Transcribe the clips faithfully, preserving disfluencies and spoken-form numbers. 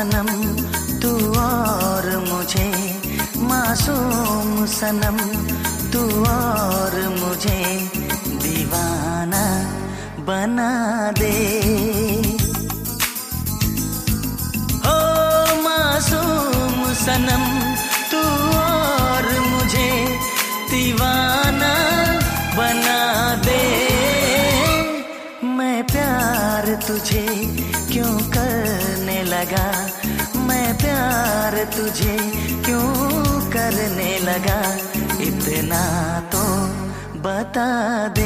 सनम तू और मुझे, मासूम सनम तू और मुझे दीवाना बना दे। हो मासूम सनम तू और मुझे दीवाना बना दे। मैं प्यार तुझे क्यों करने लगा, मैं प्यार तुझे क्यों करने लगा, इतना तो बता दे।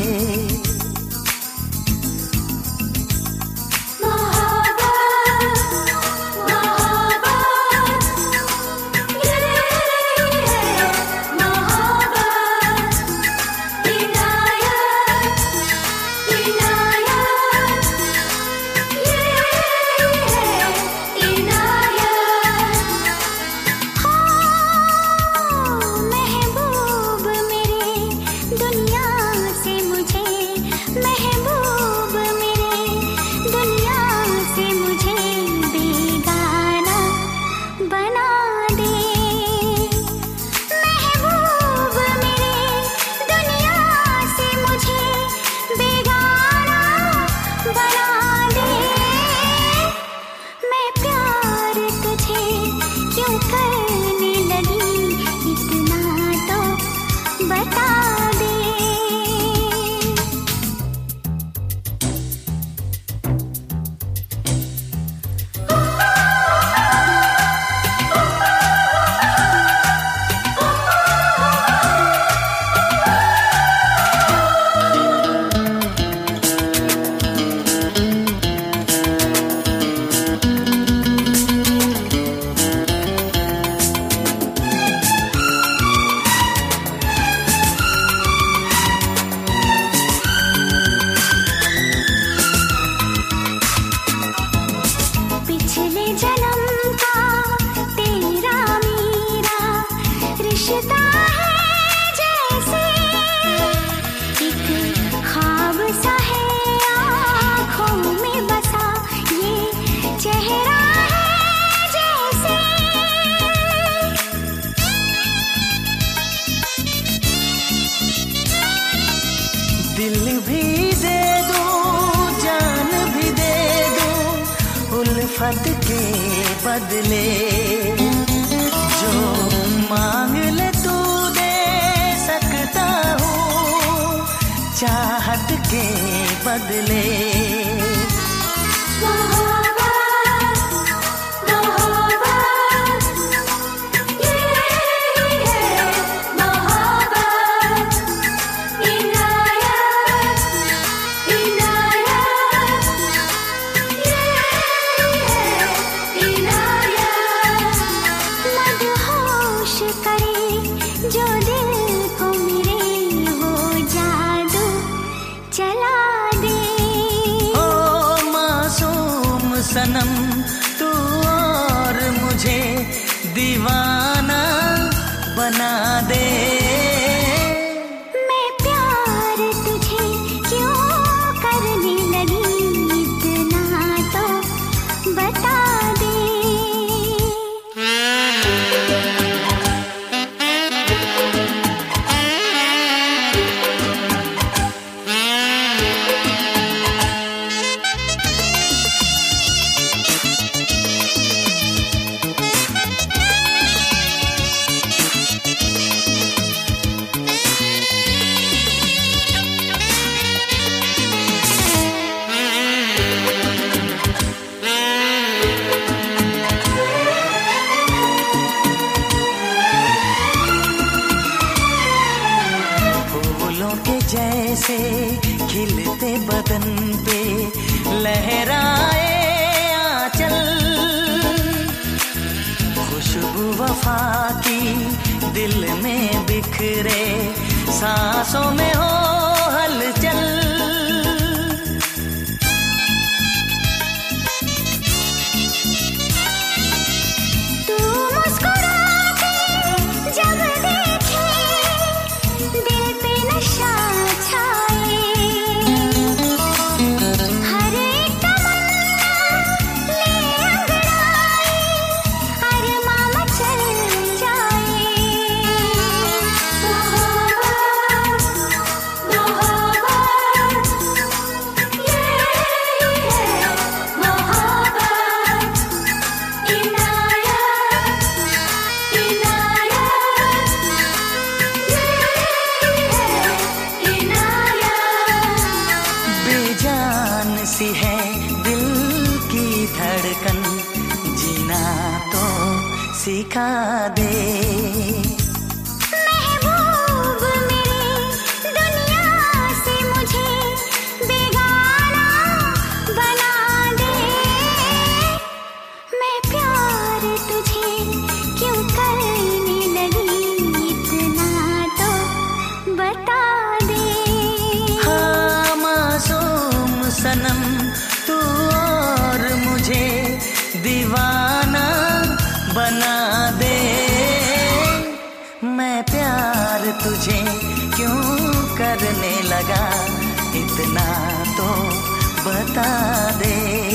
दिल भी दे दूं, जान भी दे दूं, उल्फत के बदले जो मांग ले तू दे सकता हूँ, चाहत के बदले। सनम तू और मुझे दीवाना बना दे। मैं प्यार तुझे क्यों करने लगी, इतना तो बता दे। जैसे खिलते बदन पे लहराए आंचल, खुशबू वफा की दिल में बिखरे, सांसों में हो हलचल। हर एक तमन्ना ले अंगड़ा बना दे। मैं प्यार तुझे क्यों करने लगा, इतना तो बता दे।